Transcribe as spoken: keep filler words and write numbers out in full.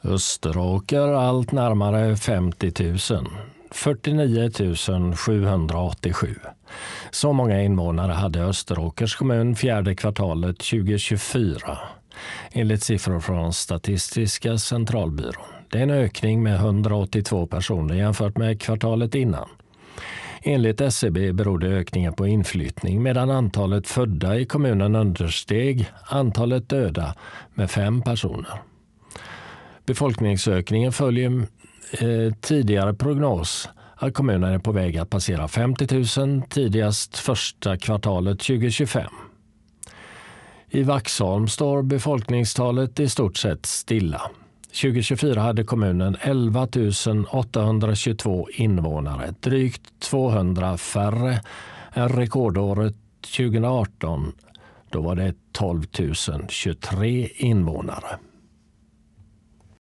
Österåker allt närmare femtio tusen. fyrtionio tusen sjuhundraåttiosju. Så många invånare hade Österåkers kommun fjärde kvartalet tjugohundratjugofyra. Enligt siffror från Statistiska centralbyrån. Det är en ökning med hundraåttiotvå personer jämfört med kvartalet innan. Enligt S C B berodde ökningen på inflyttning medan antalet födda i kommunen understeg antalet döda med fem personer. Befolkningsökningen följer eh, tidigare prognos att kommunen är på väg att passera femtio tusen tidigast första kvartalet tjugohundratjugofem. I Vaxholm står befolkningstalet i stort sett stilla. tjugohundratjugofyra hade kommunen elva tusen åttahundratjugotvå invånare, drygt tvåhundra färre än rekordåret tjugoarton. Då var det tolv tusen tjugotre invånare.